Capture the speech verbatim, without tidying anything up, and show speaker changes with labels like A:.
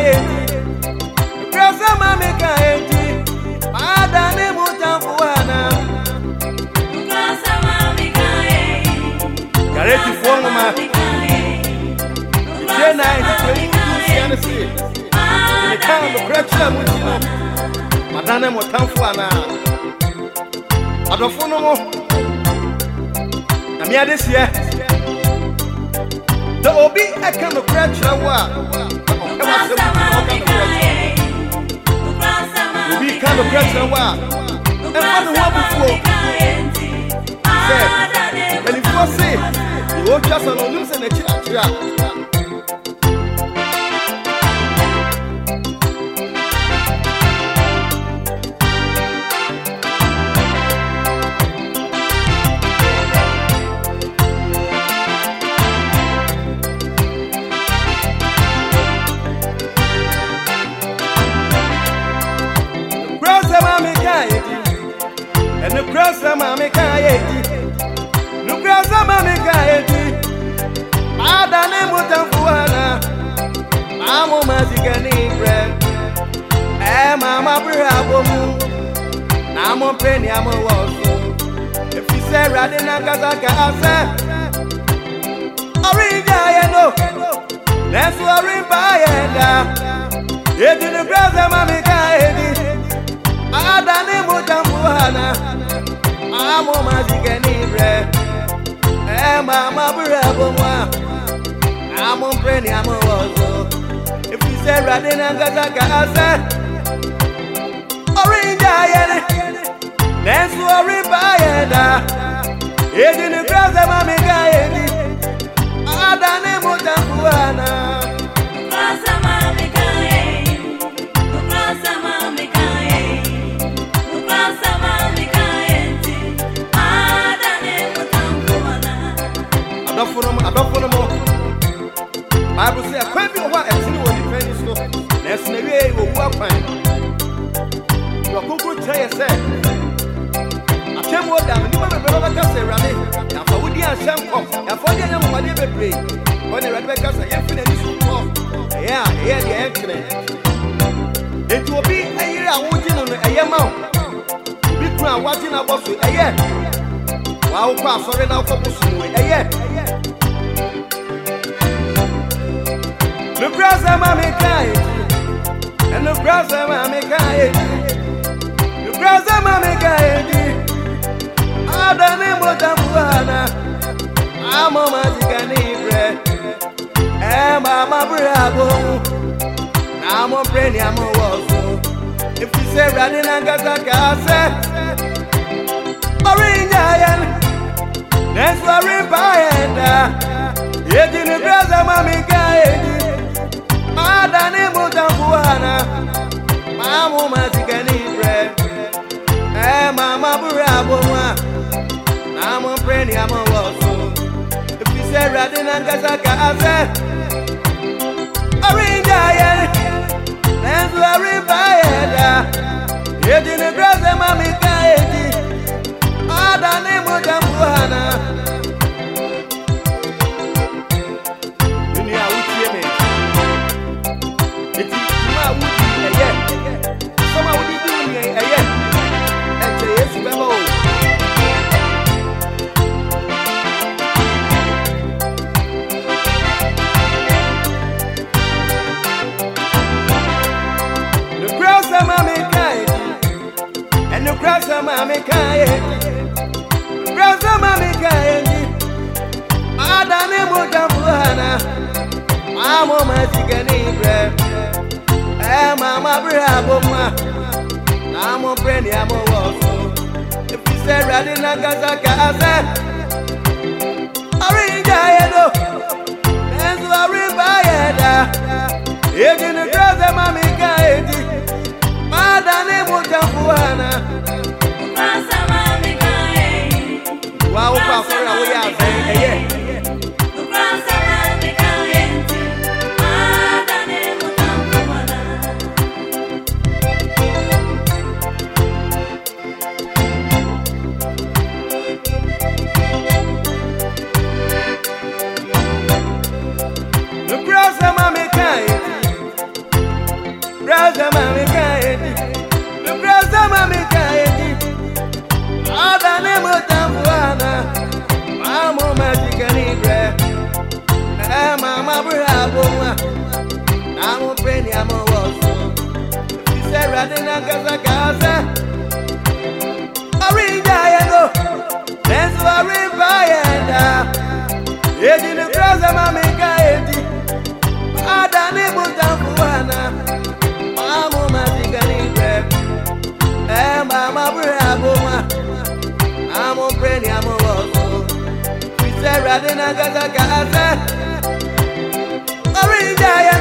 A: kaeti. Nukrasa mami kaeti. Adane mutamfuana.
B: Nukrasa mami kaeti.
A: Gareti fuongo ma. Jena iti kwenye si. Ni kama nukrasa mutino. Adane mutamfuana. Adofono mo. Na mi adesie. The obi I can nukrasa wa.
B: Nukrasa mami kaeti.
A: Obi can nukrasa wa. E fa no wa bufuo. And if you say, you won't just lose in a church. And the cross of Mammy Kaeti. No cross of Mammy Kaeti. Adane Mutafuana. Amo Mazigani bread. Eh, Mamma Bravo. Namo Penny Amo also. If you say Radina Kazaka, I say, Orija, no. That's what we buy it. It is the cross of Mammy Kaeti. Adane Mutafuana. Amo Mazigani bread. Eh, Mamma Bravo. Amo Penny Amo also. If you say Radina Kazaka, I say, Orinja, that's what we buy it. It in the grass of Mammy Kaeti. Adane Mutafuana.
B: Nukrasa mami kaeti. Nukrasa mami kaeti. Nukrasa mami kaeti. Adane Mutafuana.
A: I don't follow I don't follow more. Bible says, I can't be what I see what defending so. There's no way you will walk fine. You are going to tell yourself. I can't walk down. You never ever can say, Rami. Now, for Woody and Shamco, and for the young one, never pray. When the Rebecca say, you're finished. Yeah, yeah, the excellent. It will be a year I want you on a year mount. Be crowned watching about you a year. Wow, pass sorry now for pushing away a year. The grass of Mammy Kaeti. And the grass of Mammy Kaeti. The grass of Mammy Kaeti. Adane Mutafuana. Amo Mazigani bread. Eh, Mamma Bravo. Amo Penny Amo also. If you say Radina Kazaka, say Orinja, that's what we buy it. Yet in the grass of Mammy Kaeti. Adane Mutafuana. Amo Mazigani bread. Eh, Mamma Bravo. Amo Penny Amo also. If you say Radina Kazaka, I say Orinja, that's what we buy it. Yet in the grass of Mammy Kaeti. Adane Mutafuana. You need a wood me. It is my wood, a year. Someone would be doing a year. And say, yes, you remember. And the grass of Mammy Kaeti. The grass of Mammy Kaeti. Adane Mutafuana. Amo Mazigani bread. Eh, Mamma Bravo. Amo Penny Amo also. If you say Radina Kazaka, I say Orinja, no. That's what we buy it. It in the grass of Mammy Kaeti. Adane Mutafuana.
B: Nukrasa mami kaeti.
A: Wow, pass for a way out there.
B: Nukrasa mami kaeti. Adane Mutafuana.
A: na kasa kasa. Arinja yendo, nenso arimba yenda. Edi ni kroza mami ka edi. Adani butamfuana. Mamu matikani grep. Eh mama brabo ma. Amo preni amo woso. We say radina kasa kasa. Arinja